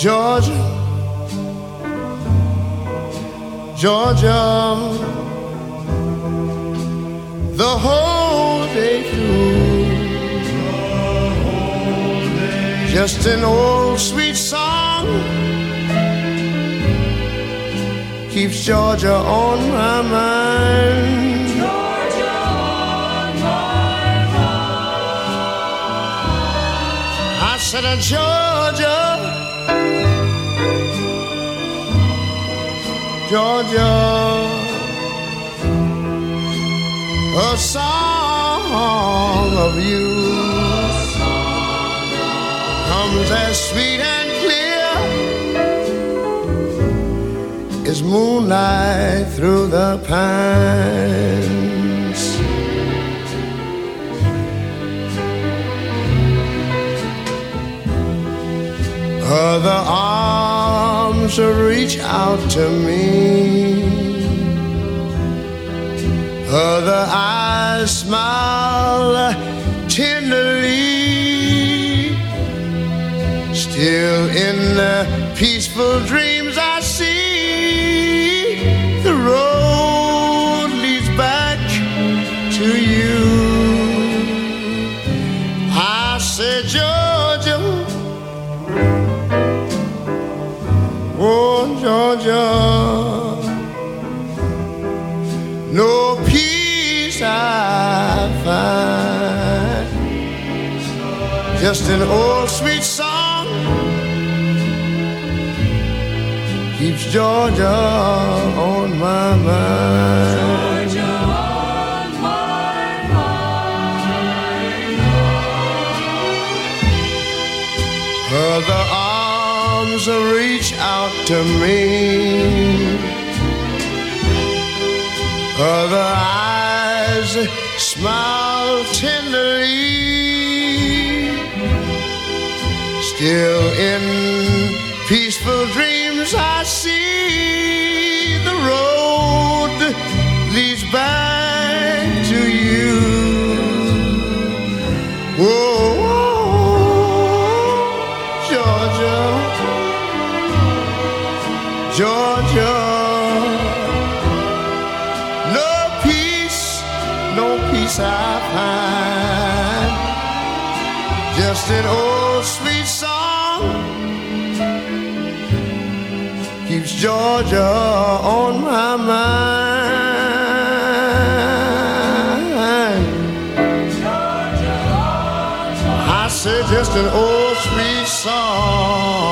Georgia, Georgia, the whole day through, just an old sweet song keeps Georgia on my mind. Georgia on my mind. I said, Georgia, Georgia, a song of you comes as sweet and clear as moonlight through the pines. Other arms reach out to me, other eyes smile tenderly. Still in the peaceful dreams I see, the road leads back to you. I said, Georgia, oh Georgia, no peace I find, just an old sweet song keeps Georgia on my mind. Georgia on my mind. Other arms reach out to me, other eyes smile tenderly. Still in peaceful dreams I see, the road leads back to you. Whoa, Georgia, Georgia, no peace I find, just an old sweet song keeps Georgia on my mind. Georgia on my I said just an old sweet song